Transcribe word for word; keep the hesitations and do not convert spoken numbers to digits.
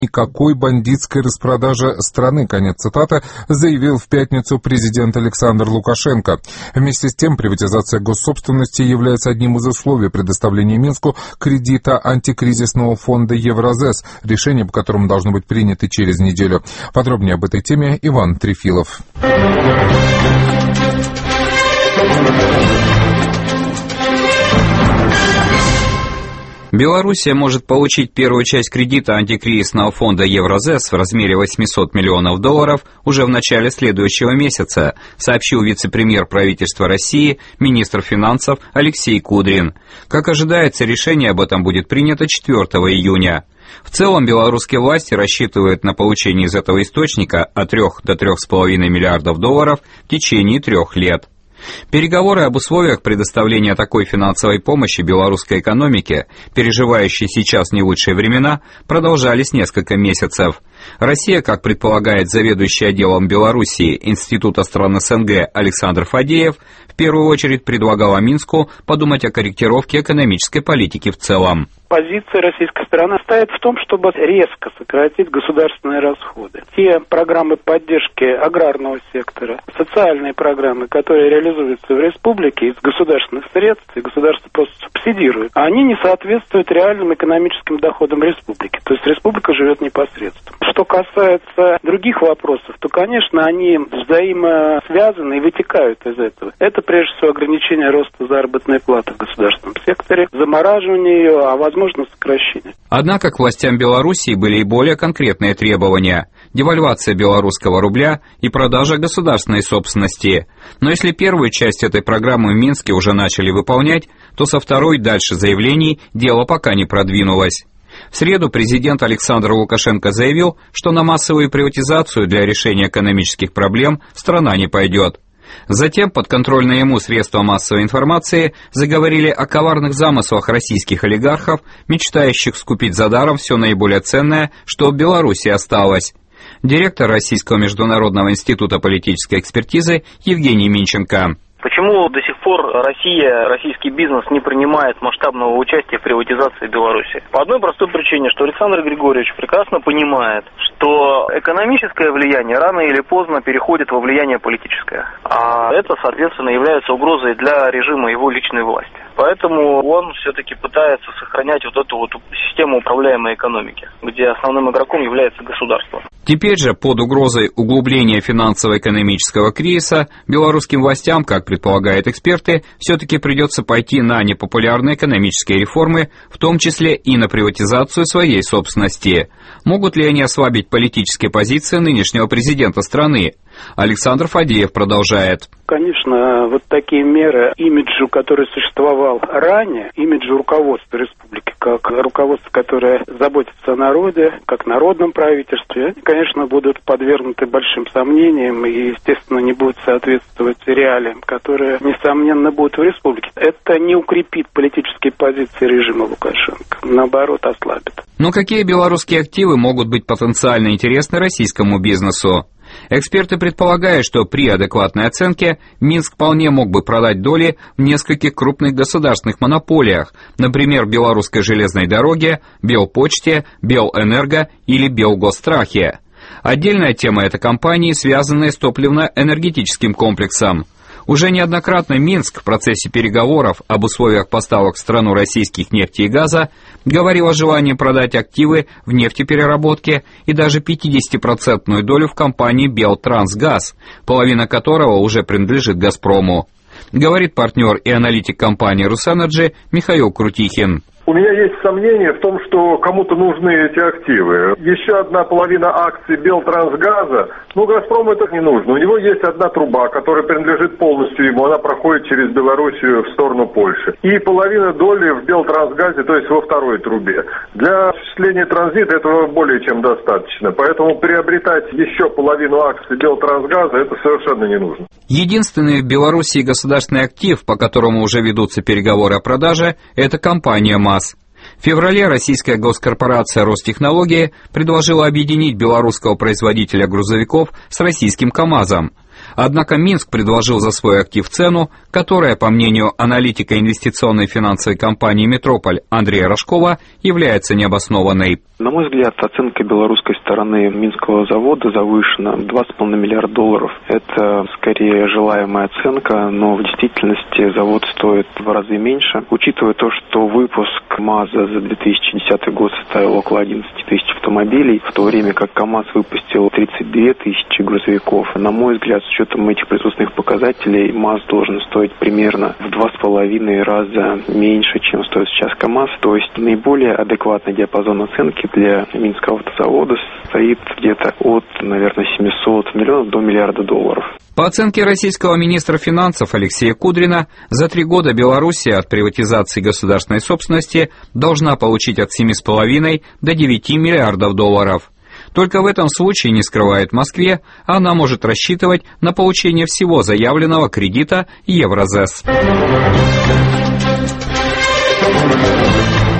никакой бандитской распродажи страны, конец цитаты, заявил в пятницу президент Александр Лукашенко. Вместе с тем, приватизация госсобственности является одним из условий предоставления Минску кредита антикризисного фонда Евразес, решение по которому должно быть принято через неделю. Подробнее об этой теме Иван Трефилов. Белоруссия может получить первую часть кредита антикризисного фонда Евразес в размере восемьсот миллионов долларов уже в начале следующего месяца, сообщил вице-премьер правительства России, министр финансов Алексей Кудрин. Как ожидается, решение об этом будет принято четвёртого июня. В целом, белорусские власти рассчитывают на получение из этого источника от трёх до трёх с половиной миллиардов долларов в течение трех лет. Переговоры об условиях предоставления такой финансовой помощи белорусской экономике, переживающей сейчас не лучшие времена, продолжались несколько месяцев. Россия, как предполагает заведующий отделом Белоруссии Института стран СНГ Александр Фадеев, в первую очередь предлагала Минску подумать о корректировке экономической политики в целом. Позиция российской стороны стоит в том, чтобы резко сократить государственные расходы. Те программы поддержки аграрного сектора, социальные программы, которые реализуются в республике из государственных средств, и государство просто субсидирует, они не соответствуют реальным экономическим доходам республики. То есть республика живет непосредственно. Что касается других вопросов, то, конечно, они взаимосвязаны и вытекают из этого. Это, прежде всего, ограничение роста заработной платы в государственном секторе, замораживание ее, а возможно сокращение. Однако к властям Белоруссии были и более конкретные требования – девальвация белорусского рубля и продажа государственной собственности. Но если первую часть этой программы в Минске уже начали выполнять, то со второй дальше заявлений дело пока не продвинулось. В среду президент Александр Лукашенко заявил, что на массовую приватизацию для решения экономических проблем страна не пойдет. Затем подконтрольные ему средства массовой информации заговорили о коварных замыслах российских олигархов, мечтающих скупить за даром все наиболее ценное, что в Беларуси осталось. Директор Российского международного института политической экспертизы Евгений Минченко. Почему до сих пор Россия, российский бизнес не принимает масштабного участия в приватизации Беларуси? По одной простой причине, что Александр Григорьевич прекрасно понимает, что экономическое влияние рано или поздно переходит во влияние политическое. А это, соответственно, является угрозой для режима его личной власти. Поэтому он все-таки пытается сохранять вот эту вот систему управляемой экономики, где основным игроком является государство. Теперь же под угрозой углубления финансово-экономического кризиса белорусским властям, как предполагают эксперты, все-таки придется пойти на непопулярные экономические реформы, в том числе и на приватизацию своей собственности. Могут ли они ослабить политические позиции нынешнего президента страны? Александр Фадеев продолжает. Конечно, вот такие меры имиджу, который существовал ранее, имиджу руководства республики, как руководство, которое заботится о народе, как народном правительстве, конечно, будут подвергнуты большим сомнениям и, естественно, не будут соответствовать реалиям, которые, несомненно, будут в республике. Это не укрепит политические позиции режима Лукашенко, наоборот, ослабит. Но какие белорусские активы могут быть потенциально интересны российскому бизнесу? Эксперты предполагают, что при адекватной оценке Минск вполне мог бы продать доли в нескольких крупных государственных монополиях, например, Белорусской железной дороге, Белпочте, Белэнерго или Белгосстрахе. Отдельная тема – это компании, связанные с топливно-энергетическим комплексом. Уже неоднократно Минск в процессе переговоров об условиях поставок в страну российских нефти и газа говорил о желании продать активы в нефтепереработке и даже пятидесятипроцентную долю в компании «Белтрансгаз», половина которого уже принадлежит «Газпрому». Говорит партнер и аналитик компании «Русэнерджи» Михаил Крутихин. У меня есть сомнение в том, что кому-то нужны эти активы. Еще одна половина акций Белтрансгаза, ну, Газпрому это не нужно. У него есть одна труба, которая принадлежит полностью ему, она проходит через Белоруссию в сторону Польши. И половина доли в Белтрансгазе, то есть во второй трубе. Для осуществления транзита этого более чем достаточно. Поэтому приобретать еще половину акций Белтрансгаза это совершенно не нужно. Единственный в Белоруссии государственный актив, по которому уже ведутся переговоры о продаже, это компания МАЗ. В феврале российская госкорпорация Ростехнологии предложила объединить белорусского производителя грузовиков с российским КАМАЗом. Однако Минск предложил за свой актив цену, которая, по мнению аналитика инвестиционной финансовой компании «Метрополь» Андрея Рожкова, является необоснованной. На мой взгляд, оценка белорусской стороны Минского завода завышена. два с половиной миллиарда долларов. Это скорее желаемая оценка, но в действительности завод стоит в два раза меньше. Учитывая то, что выпуск МАЗа за две тысячи десятый год составил около одиннадцати тысяч автомобилей, в то время как КАМАЗ выпустил тридцать две тысячи грузовиков. На мой взгляд, с учетом этих производственных показателей, МАЗ должен стоить примерно в два с половиной раза меньше, чем стоит сейчас КАМАЗ. То есть наиболее адекватный диапазон оценки для Минского автозавода стоит где-то от, наверное, семисот миллионов до миллиарда долларов. По оценке российского министра финансов Алексея Кудрина, за три года Белоруссия от приватизации государственной собственности должна получить от семи с половиной до девяти миллиардов долларов. Только в этом случае, не скрывает Москве, она может рассчитывать на получение всего заявленного кредита Евразэс.